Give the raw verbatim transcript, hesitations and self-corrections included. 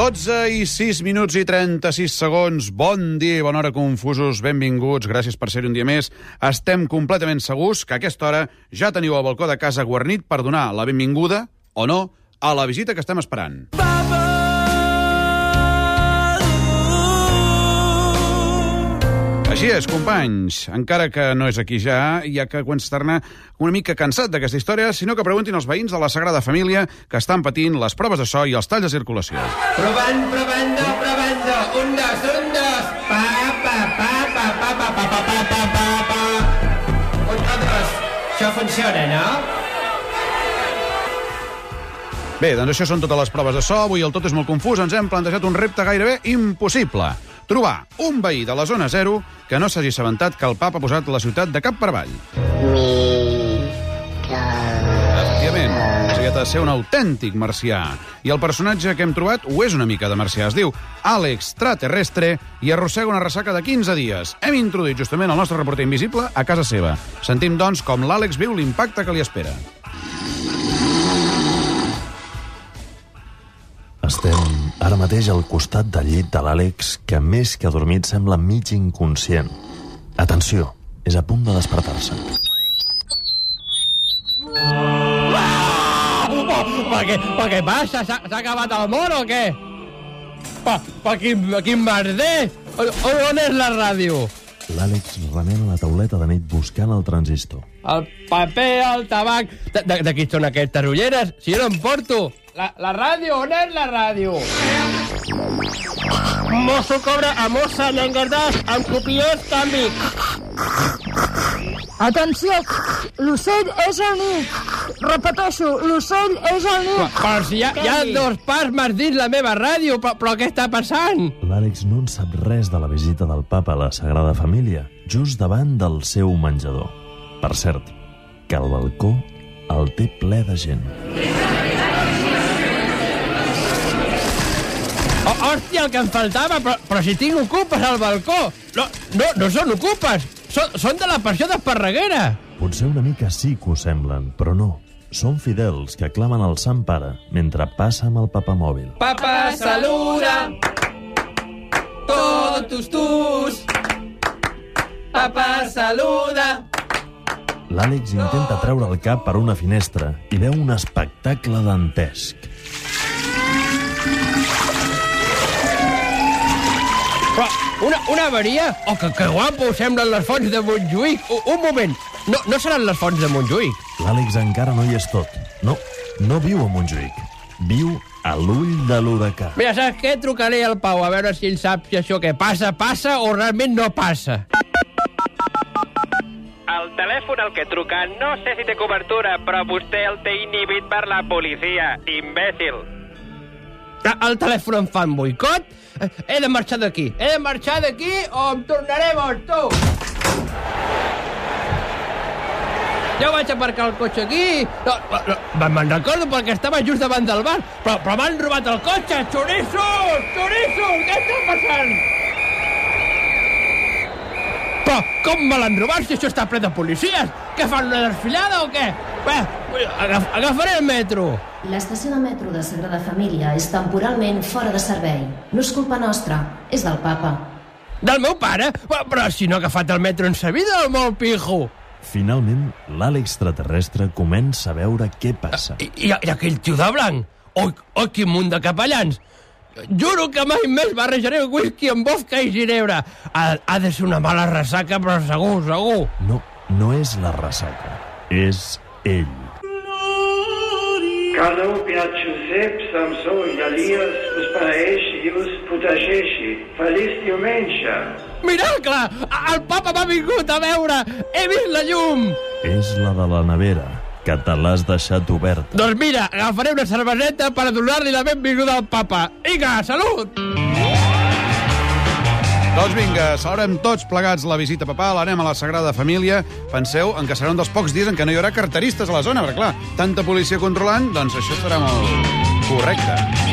dotze i sis minuts i trenta-sis segons. Bon dia i bona hora, confusos. Benvinguts, gràcies per ser-hi un dia més. Estem completament segurs que a aquesta hora ja teniu el balcó de casa guarnit per donar la benvinguda, o no, a la visita que estem esperant. Així és, companys, encara que no és aquí ja, ja que quan estarà una mica cansat d'aquesta història, sinó que preguntin als veïns de la Sagrada Família que estan patint les proves de so i els talls de circulació. Provant, provando, provando, un, dos, un, dos, pa, pa, pa, pa, pa, pa, pa, pa, pa, pa, pa, pa. Un, dos, això funciona, no? Bé, doncs això són totes les proves de so. Avui el tot és molt confús. Ens hem plantejat un repte gairebé impossible. Trobar un veí de la zona zero que no s'hagi assabentat que el papa ha posat la ciutat de cap per avall. Efectivament, o sigui, ha de ser un autèntic marcià. I el personatge que hem trobat ho és una mica de marcià. Es diu Àlex Traterrestre i arrossega una ressaca de quinze dies. Hem introduït justament el nostre reporter invisible a casa seva. Sentim, doncs, com l'Àlex viu l'impacte que li espera. Estem ara mateix al costat del llit de l'Àlex, que més que adormit sembla mig inconscient. Atenció, és a punt de despertar-se. Per què, per què passa? S'ha acabat el món o què? Per, per quin, quin merder? On, on és la ràdio? L'Àlex remena la tauleta de nit buscant el transistor. El paper, el tabac... De, de, de qui són aquestes ulleres? Si jo no em porto... La, la ràdio, on és la ràdio? Mosso cobra a mossa llenguardàs amb copiós canvi. Atenció, l'ocell és el niu. Repeteixo, l'ocell és el niu. Però, però si hi ha, hi ha dos pasmes dins la meva ràdio, però, però què està passant? L'Àlex no en sap res de la visita del papa a la Sagrada Família, just davant del seu menjador. Per cert, que el balcó el té ple de gent. Oh, hòstia, el que em faltava, però, però si tinc ocupes al balcó. No, no, no són ocupes, són, són de la passió d'Esparreguera. Potser una mica sí que ho semblen, però no. Són fidels que clamen al Sant Pare mentre passa amb el papamòbil. Papa saluda, totus tus. Papa saluda. L'Àlex intenta treure el cap per una finestra i veu un espectacle dantesc. Però una, una avaria? Oh, que, que guapo semblen les fonts de Montjuïc. Un, un moment, no, no seran les fonts de Montjuïc? L'Àlex encara no hi és tot. No, no viu a Montjuïc. Viu a l'ull de l'huracà. Mira, saps què? Trucaré al Pau a veure si ell sap si això que passa, passa o realment no passa. El telèfon al que truca no sé si té cobertura, però vostè el té inhibit per la policia, imbècil. El telèfon em fa un boicot? He de marxar d'aquí. He de marxar d'aquí o em tornaré boig, tu! Jo vaig aparcar el cotxe aquí... No, no, me'n recordo perquè estava just davant del bar, però, però m'han robat el cotxe! Xorissos! Xorissos! Què està passant? Però com me l'han robat si això està ple de policies? Què fan, una desfilada o què? Bé, agaf, agafaré el metro. L'estació de metro de Sagrada Família és temporalment fora de servei. No és culpa nostra, és del papa. Del meu pare? Però, però si no ha agafat el metro en sa vida, el meu pijo! Finalment, l'Àlex Traterrestre comença a veure què passa. I, i, i aquell tio de blanc? Oi, oi, quin munt de capellans! Juro que mai més barrejaré whisky amb vodka i ginebra. Ha, ha de ser una mala ressaca, però segur, segur. No, no és la ressaca. És ell. Καλό Piaciusep, Samsó i Elias, us paraeixi i us protegeixi. Feliç diumenge! Miracle! El papa m'ha vingut a veure! He vist la llum! És la de la nevera, que te l'has deixat obert. Doncs mira, agafaré una cerveseta per donar-li la benvinguda al papa. Vinga, salut! Doncs vinga, celebrem tots plegats la visita papal, anem a la Sagrada Família. Penseu en que serà un dels pocs dies en què no hi haurà carteristes a la zona, perquè clar, tanta policia controlant, doncs això serà molt correcte.